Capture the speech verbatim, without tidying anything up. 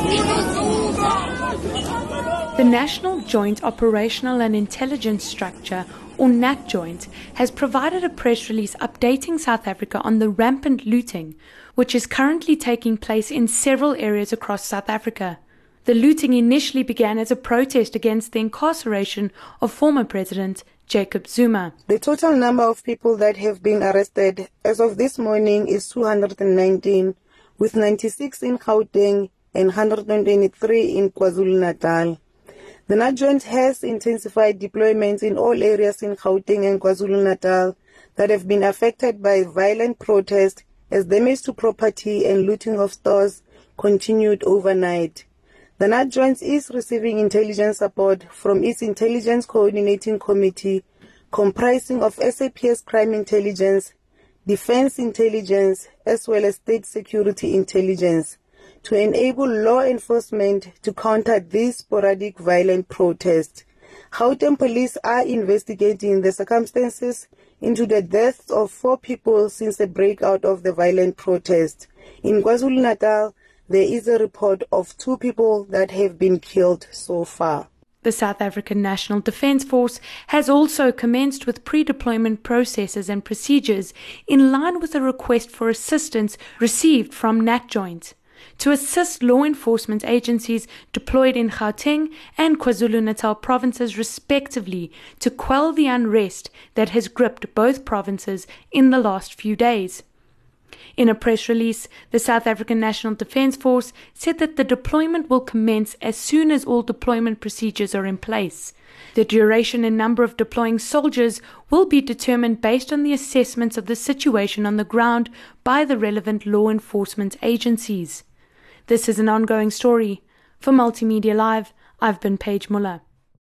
The National Joint Operational and Intelligence Structure, or NatJoint, has provided a press release updating South Africa on the rampant looting, which is currently taking place in several areas across South Africa. The looting initially began as a protest against the incarceration of former President Jacob Zuma. The total number of people that have been arrested as of this morning is two hundred nineteen, with ninety-six in Gauteng and one hundred twenty-three in KwaZulu-Natal. The NatJoint has intensified deployments in all areas in Gauteng and KwaZulu-Natal that have been affected by violent protests as damage to property and looting of stores continued overnight. The NatJoint is receiving intelligence support from its Intelligence Coordinating Committee, comprising of S A P S Crime Intelligence, Defense Intelligence, as well as State Security Intelligence, to enable law enforcement to counter these sporadic violent protests. Gauteng police are investigating the circumstances into the deaths of four people since the breakout of the violent protest. In KwaZulu-Natal, there is a report of two people that have been killed so far. The South African National Defence Force has also commenced with pre-deployment processes and procedures in line with a request for assistance received from NatJoint to assist law enforcement agencies deployed in Gauteng and KwaZulu-Natal provinces respectively to quell the unrest that has gripped both provinces in the last few days. In a press release, the South African National Defence Force said that the deployment will commence as soon as all deployment procedures are in place. The duration and number of deploying soldiers will be determined based on the assessments of the situation on the ground by the relevant law enforcement agencies. This is an ongoing story. For Multimedia Live, I've been Paige Muller.